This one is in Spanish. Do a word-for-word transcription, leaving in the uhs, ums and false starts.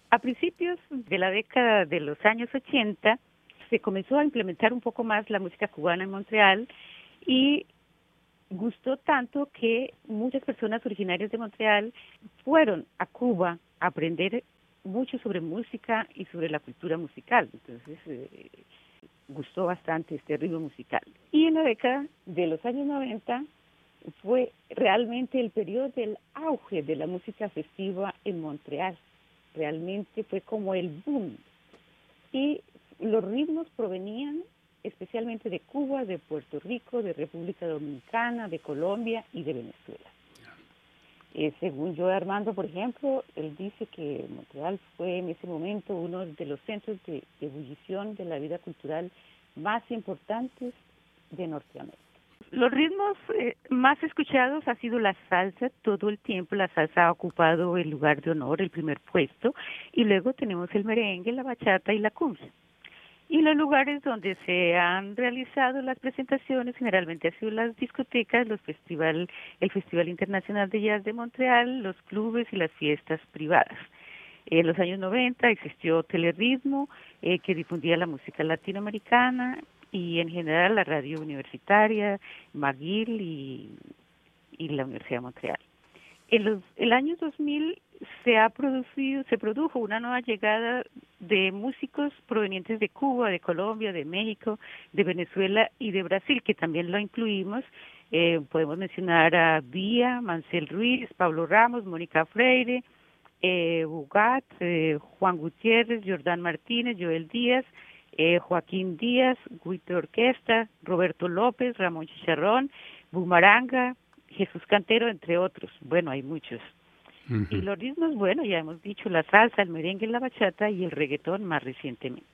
A principios de la década de los años ochenta se comenzó a implementar un poco más la música cubana en Montreal y gustó tanto que muchas personas originarias de Montreal fueron a Cuba a aprender mucho sobre música y sobre la cultura musical. Entonces, eh, gustó bastante este ritmo musical. Y en la década de los años noventa fue realmente el periodo del auge de la música festiva en Montreal. Realmente fue como el boom. Y los ritmos provenían especialmente de Cuba, de Puerto Rico, de República Dominicana, de Colombia y de Venezuela. Eh, según Joe Armando, por ejemplo, él dice que Montreal fue en ese momento uno de los centros de ebullición de la vida cultural más importantes de Norteamérica. Los ritmos eh, más escuchados ha sido la salsa. Todo el tiempo la salsa ha ocupado el lugar de honor, el primer puesto, y luego tenemos el merengue, la bachata y la cumbia. Y los lugares donde se han realizado las presentaciones generalmente han sido las discotecas, los festival, el Festival Internacional de Jazz de Montreal, los clubes y las fiestas privadas. En los años noventa existió Teleritmo, eh, que difundía la música latinoamericana, y en general la radio universitaria, McGill y, y la Universidad de Montreal. En los, el año dos mil se ha producido, se produjo una nueva llegada de músicos provenientes de Cuba, de Colombia, de México, de Venezuela y de Brasil, que también lo incluimos. Eh, podemos mencionar a Vía, Mansell Ruiz, Pablo Ramos, Mónica Freire, eh, Bugat, eh, Juan Gutiérrez, Jordán Martínez, Joel Díaz, eh, Joaquín Díaz, Guito Orquesta, Roberto López, Ramón Chicharrón, Bumaranga, Jesús Cantero, entre otros. Bueno, hay muchos. Uh-huh. Y los ritmos, bueno, ya hemos dicho, la salsa, el merengue, la bachata y el reggaetón más recientemente.